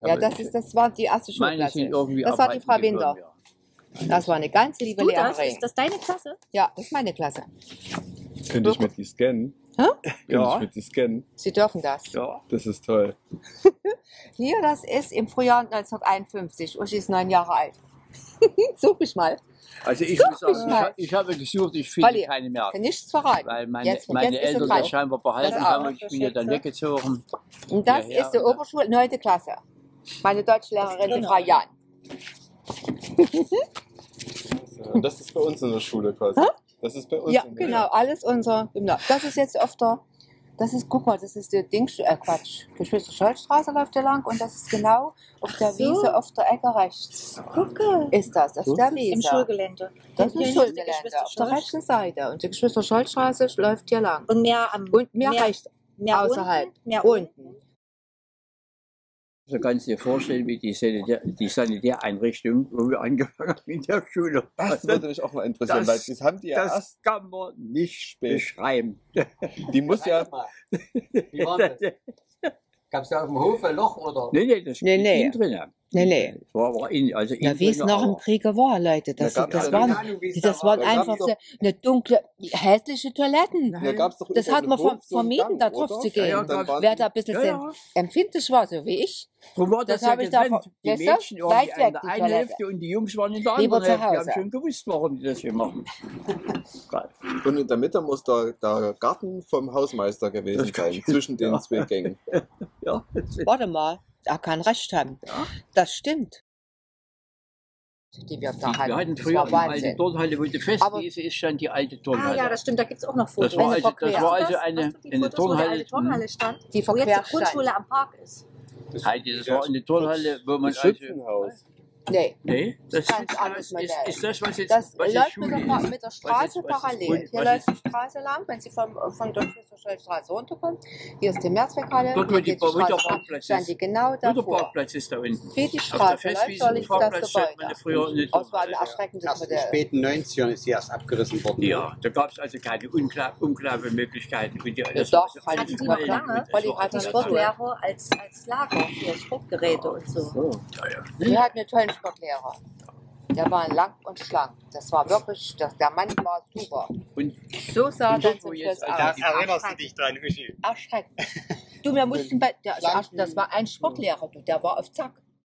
Ja, das war die erste Meine sind Schulklasse. irgendwie Das war die arbeiten Frau gekommen, Winter. ja. Das war eine ganz Bist liebe du das? Lehrerin. Ist das deine Klasse? Ja, das ist meine Klasse. Könnte ich mit die scannen? Hä? Könnte Ja. ich mit die scannen? Sie dürfen das. Ja. Das ist toll. Hier, das ist im Frühjahr 1951. Uschi ist 9 Jahre alt. Such mich mal. Also ich Such muss mich sagen, mal. ich habe gesucht, ich finde Olli, keine mehr. kann nichts verraten. Weil meine Jetzt ist Eltern es das dran. scheinbar behalten Das haben auch. und ich bin ja dann weggezogen. Und das hierher ist die und Oberschule, 9. Klasse. Meine Deutschlehrerin, die Frau Jan. Und das ist bei uns in der Schule quasi. Hä? Das ist bei uns Ja, in der genau, alles unser Gymnasium. Das ist jetzt öfter, guck mal, das ist die Quatsch, Geschwister-Scholl-Straße läuft ja lang und das ist genau auf der So. Wiese auf der Ecke rechts. Gucke. Ist das, auf der Wiese. Im Schulgelände. Das ist Hier ein ist die Schulgelände auf der Geschwister-Scholl. rechten Seite und die Geschwister-Scholl-Straße läuft hier lang. Und mehr am Und mehr rechts, mehr außerhalb, unten, mehr unten. So kannst du dir vorstellen, wie die Sanitäreinrichtung, wo wir angefangen haben in der Schule. Das würde mich auch mal interessieren, weil das haben die ja das erst kann man nicht spät. beschreiben. Die muss ja. Wie war das? Gab es da auf dem Hof ein Loch oder? Nee, das Nee, nee. innen drin. Nee. Das war aber innen, also Ja, wie es nach dem Krieg war, Leute. Das Da gab's waren, ja Ahnung, wie es das da war. waren Da einfach gab's so eine dunkle, hässliche Toiletten. Da gab's doch Das über hat den man Hof so einen vermieden, Gang, da drauf oder? zu gehen. Ja, Und dann waren Wer die- da ein bisschen Ja. empfindlich war, so wie ich, So war das, Das ja habe ich da getrennt. ver- Die weißt du, Mädchen weit irgendwie weg, an der die einen Toilette. Hälfte und die Jungs waren in der Lieber anderen zu Hälfte. Die Hause. haben schon gewusst, warum die das hier machen. Geil. Und in der Mitte muss der Garten vom Hausmeister gewesen sein, zwischen den zwei Gängen. Ja, das ist- warte mal, er kann recht haben. Das stimmt. Die wir da wir hatten, hatten das früher war eine alte Wahnsinn. Turnhalle, wo die Festwiese ist, stand die alte Ah Turnhalle. ja, das stimmt, da gibt es auch noch Fotos. Das war Eine also, das verquer. war Hast du also das? eine Hast du die eine Fotos, wo die Turnhalle. alte Turnhalle stand? Die Wo jetzt verquer die Grundschule am Park ist. Heidi, das war eine Turnhalle, wo man Das also... Schützenhaus. Nee, Nee, das Ganz ist, anderes Modell. ist das, was jetzt, das was jetzt läuft Schule mit der, ist. mit der Was Straße jetzt- was ist parallel. Grund- Hier was läuft ist- die Straße lang, wenn Sie von der Straße runterkommen. Hier ist die Mehrzweckhalle. Dort, wo hier die geht die Straße ab, Parkplatz stand ist. die genau Wo der davor. Parkplatz ist da unten. Wie die Auf der Straße läuft, Festwiese soll und ich das Parkplatz stand man Gebäude. früher eine Das war ein Turnhalle. erschreckendes Erst in den Modell. späten 90ern ist sie erst abgerissen worden. Ja, da gab es also keine Umklappemöglichkeiten. Das Doch, war so halt Hatten die alles noch Hallen lange? und es Olli war hat Die alles das Sportlehrer als Lager für Sportgeräte und so. so. Ja, ja. Wir hatten einen tollen Sportlehrer. Der war lang und schlank. Das war wirklich, der Mann war super. Und So sah Und dann dort, wo zum jetzt Schluss also aus. die- erinnerst du dich dran, Uschi? Erschreckend. Du, wir mussten das war ein Sportlehrer, du, der war auf Zack.